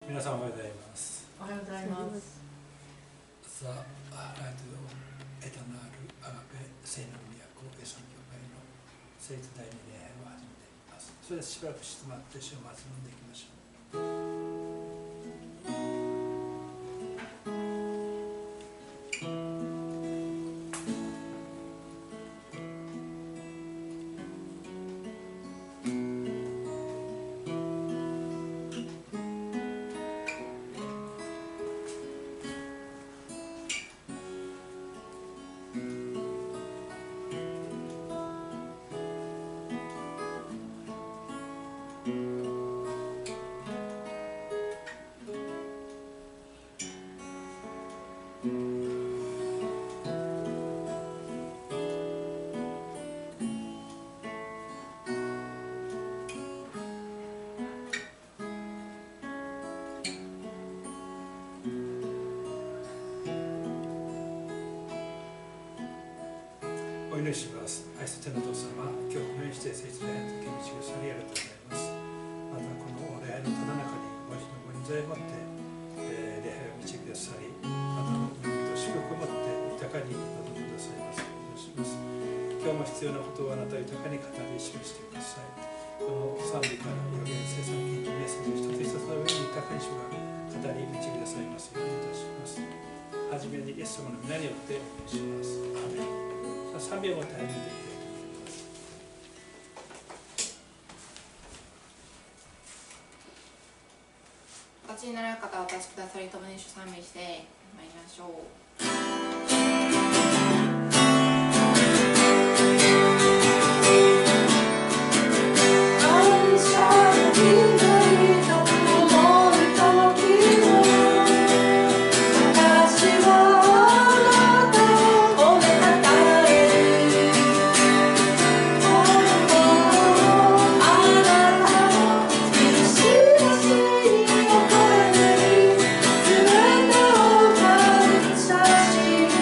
皆さんおはようございます。 おはようございます。 ザ・ライト・エタナール・アガペ聖なる都エソン教会の聖地第二礼拝を始めていきます。それではしばらく静まって週末飲んでいきましょう。お祈りします。愛する天のお父様、今日このようにして聖地礼拝の時道をさりありがとうございます。またこの礼拝のただ中にご自身のご臨在を持って、礼拝を導きくださり、またの恵みと祝福を持って豊かに臨んでくださいますお願いします。今日も必要なことをあなたは豊かに語り示してください。この賛美から予言、生産権とメッセージ一つ一つの上に豊かに主が語り導きくださいますようにいたします。はじめにイエス様の皆によってお願いします。アーメン。3秒を始めていきたいと思います。 お立ちになられる方はお立ちくださり、共に主賛美してまいりましょう。 全てを感謝し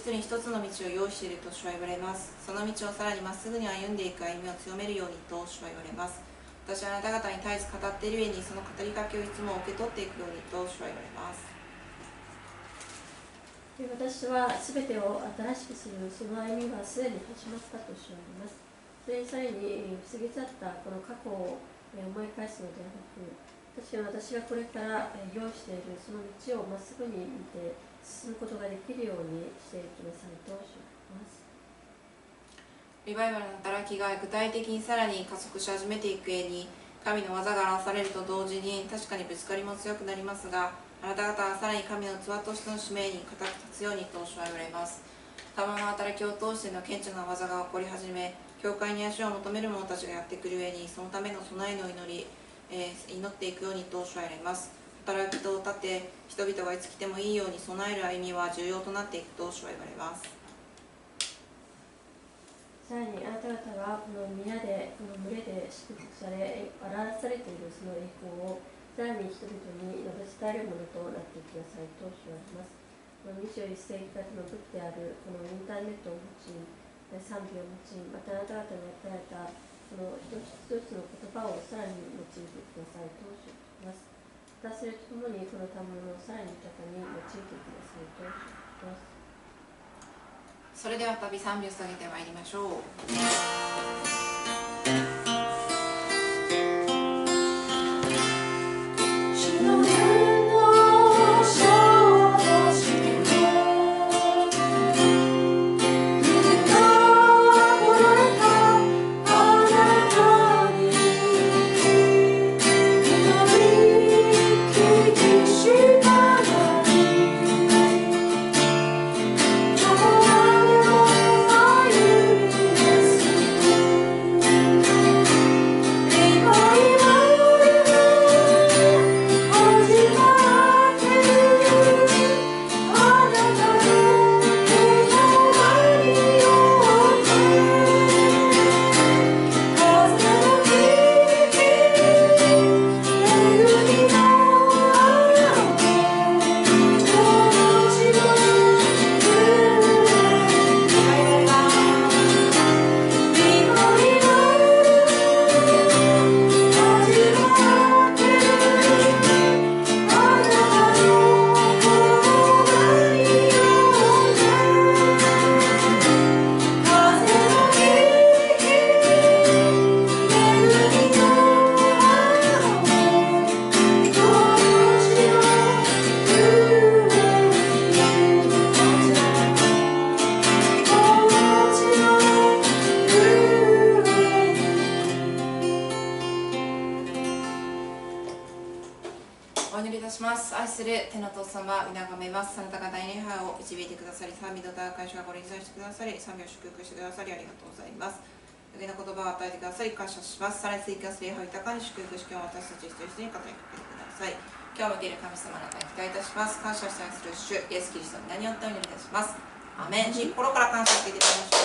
人に一つの道を用意していると主は言われます。その道をさらにまっすぐに歩んでいく歩みを強めるようにと主は言われます。私はあなた方に絶えず語っている上にその語りかけをいつも受け取っていくようにと主は言われます。 私はすべてを新しくするその歩みはすでに始まったと主は言います。それにさらに過ぎ去ったこの過去を思い返すのではなく、私がこれから用意しているその道をまっすぐに見て進むことができるようにしていきなさいと主は言います。 リバイバルの働きが具体的にさらに加速し始めていく上に、神の技が表されると同時に確かにぶつかりも強くなりますが、あなた方はさらに神の器としての使命に固く立つようにと主は言われます。賜の働きを通しての顕著な技が起こり始め、教会に足を求める者たちがやってくる上に、そのための備えの祈っていくようにと主は言われます。働きと立って人々がいつ来てもいいように備える歩みは重要となっていくと主は言われます。 さらにあなた方がこの皆で、この群れで祝福され、表されているその栄光をさらに人々に述べ伝えるものとなっていきなさいと主は言います。この21世紀型の武器であるこのインターネットを用い、賛美を用い、またあなた方に与えたこの一つ一つの言葉をさらに用いてくださいと主は言います。またそれとともにこの賜物をさらに豊かに用いてくださいと主は言います。 それでは再び賛美を捧げてまいりましょう。賛美を祝福してくださりありがとうございます。余計な言葉を与えてくださり感謝します。さらに追加する礼拝を豊かに祝福し、今日私たち一人一人に語りかけてください。今日も受ける神様の中に期待いたします。感謝したいする主イエスキリストの名によってお祈りいたします。アメン。心から感謝していただきましょう。